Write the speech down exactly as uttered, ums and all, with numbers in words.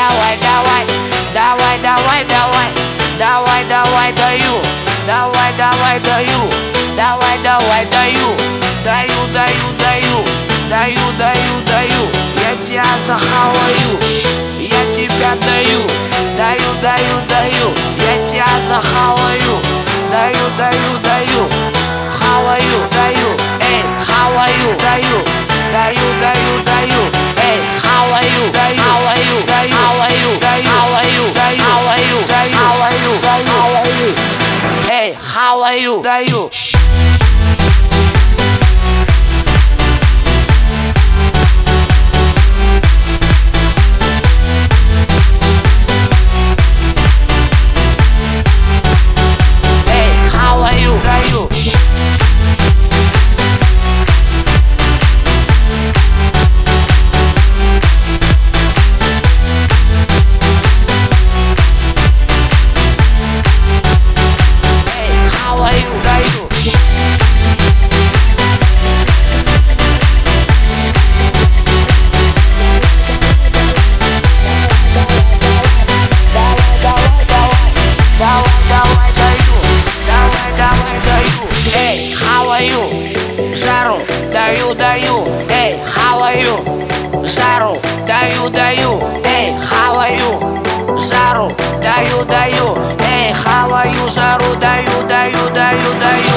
давай, давай, давай, давай, давай, давай, давай, даю, давай, давай, даю, давай, давай, даю, даю, даю, даю, даю, даю, даю, я тебя захаваю, я тебя даю, даю, даю, даю, я тебя захаваю, даю, даю, даю, хаваю, даю, эй, хаваю, даю, даю, даю, даю, эй, хаваю, даю, хаваю, даю, хаваю, даю, хаваю, даю, хаваю, даю, хаваю, даю, хаваю, эй, хаваю, даю. Даю. Эй, хаваю, даю. Жару, даю, даю, эй, хаваю, жару, даю, даю, эй, хаваю, жару, даю, даю, эй, хаваю, жару, даю, даю, даю, даю.